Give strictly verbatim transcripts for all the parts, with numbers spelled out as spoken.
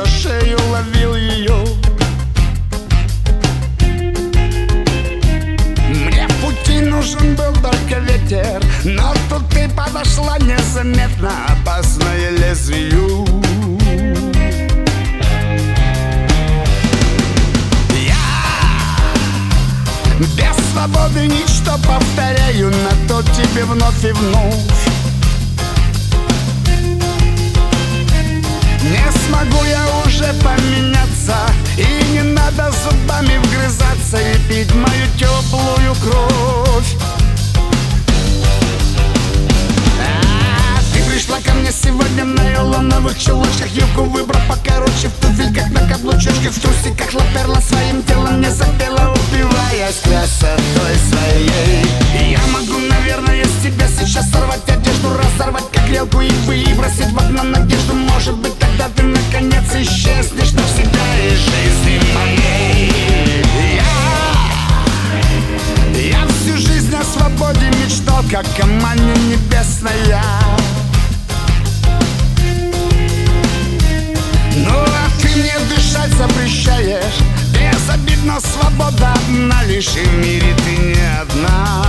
за шею ловил ее. Мне в пути нужен был только ветер, но тут ты подошла незаметно, опасное лезвию. Без свободы ничто, повторяю, на то тебе вновь и вновь. Не смогу я уже поменяться, и не надо зубами вгрызаться и пить мою теплую кровь. А, ты пришла ко мне сегодня в нейлоновых чулочках, юбку выбрав покороче, в туфельках на каблучочках, в трусиках лаперла своим телом, мне запела, упиваясь красотой своей. И я могу, наверное, с тебя сейчас сорвать одежду, разорвать как грелку и выбросить в окно надежду. Может быть, тогда ты наконец исчезнешь навсегда из жизни моей. Я, я всю жизнь о свободе мечтал, как о манне небесная. Ну а ты мне дышать запрещаешь. Безобидно, свобода одна, лишь и в мире ты не одна.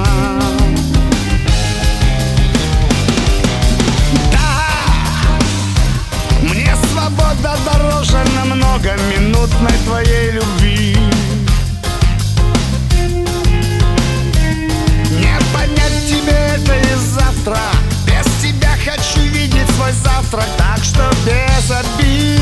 Мне свобода дороже намного минутной твоей любви. Не понять тебе это и завтра. Без тебя хочу видеть свой завтрак, так что без обид.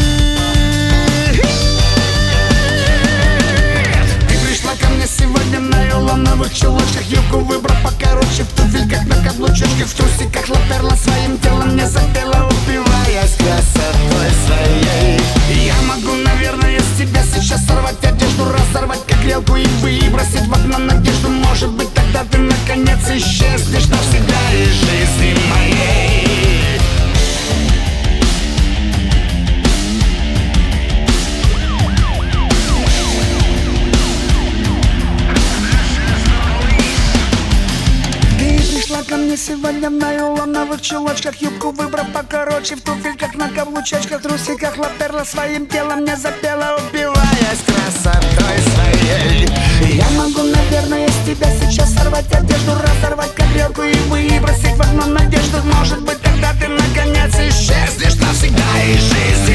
Ты пришла ко мне сегодня в нейлоновых чулочках, юбку выбрав покороче, в туфельках на каблучочках, в трусиках лаперла своим телом, мне запела, упиваясь красотой своей. Я могу, наверное, с тебя сейчас сорвать одежду, разорвать как грелку и выбросить в окно надежду. Может быть, тогда ты наконец исчезнешь навсегда из жизни моей. Ко мне сегодня в нейлоновых чулочках, юбку выбрав покороче, в туфельках на каблучочках, в трусиках лаперла своим телом, мне запела, упиваясь красотой своей. Я могу, наверное, с тебя сейчас сорвать одежду, разорвать как грелку и выбросить в окно надежду. Может быть, тогда ты наконец исчезнешь навсегда из жизни